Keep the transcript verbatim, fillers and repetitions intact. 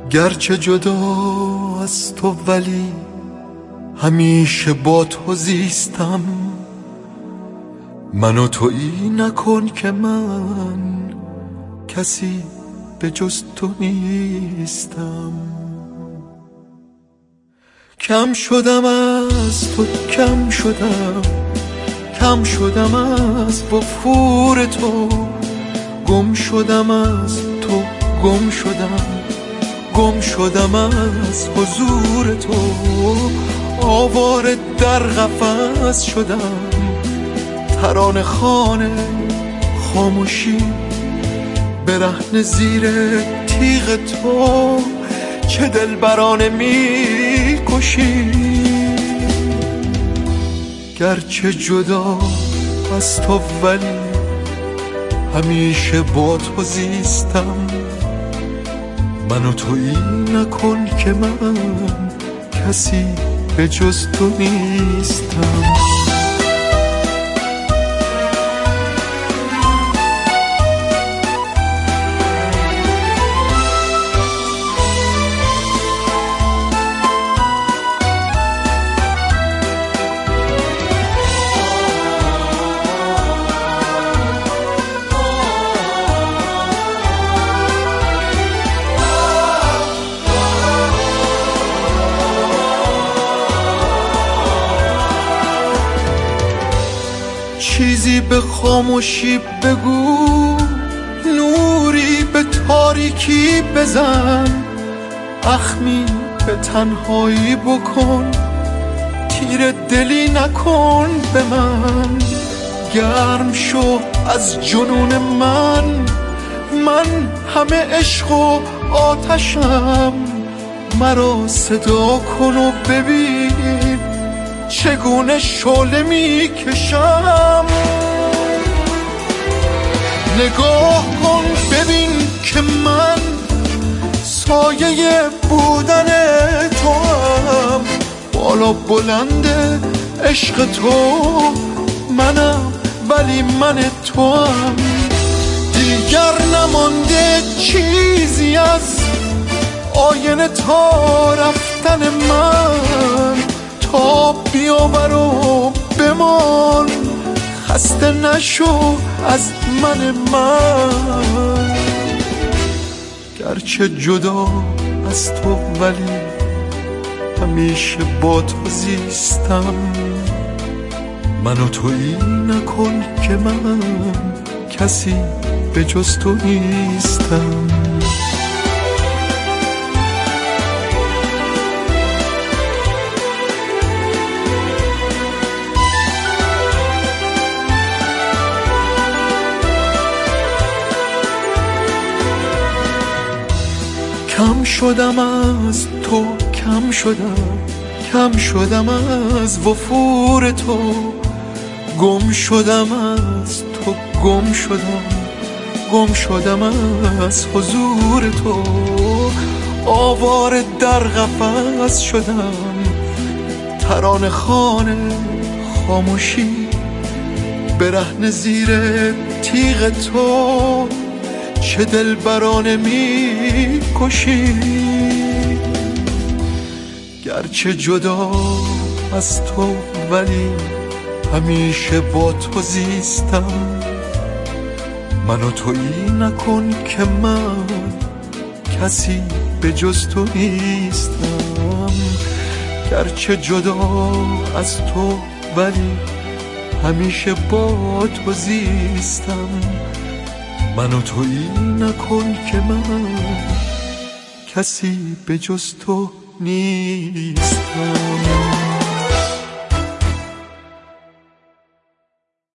گرچه جدا از تو ولی همیشه با تو زیستم. منو تویی نکن که من کسی به جز تو نیستم. کم شدم از تو، کم شدم، کم شدم از وفور تو، گم شدم از تو، گم شدم، گم شدم از حضور تو. آواره در قفس شدم، ترانه خوان خاموشی، برهنه زیر تیغ تو. چه دلبرانه می کشی. گرچه جدا از تو ولی همیشه با تو زیستم. منو تویی نکن که من کسی به جز تو نیستم. چیزی به خاموشی بگو، نوری به تاریکی بزن، اخمی به تنهایی بکن، تیر دلی نکن به من. گرم شو از جنون من، من همه عشق و آتشم. مرا صدا کن و ببین چگونه شعله می کشم. نگاه کن ببین که من سایه بودن تو هم، بالا بلند عشق تو منم ولی من تو هم. دیگر نمانده چیزی از آینه تا رفتن من، تا بیاور و بمان، خسته نشو از من من. گرچه جدا از تو ولی همیشه با تو زیستم. منو تویی نکن که من کسی به جز تو نیستم. کم شدم از تو، کم شدم، کم شدم از وفور تو، گم شدم از تو، گم شدم، گم شدم از حضور تو. آواره در قفس شدم، ترانه خوان خاموشی، برهنه زیر تیغ تو. چه دلبرانه می کشی. گرچه جدا از تو ولی همیشه با تو زیستم. منو تویی نکن که من کسی به جز تو نیستم. گرچه جدا از تو ولی همیشه با تو زیستم. منو تویی نکن که من کسی به جز تو نیستم.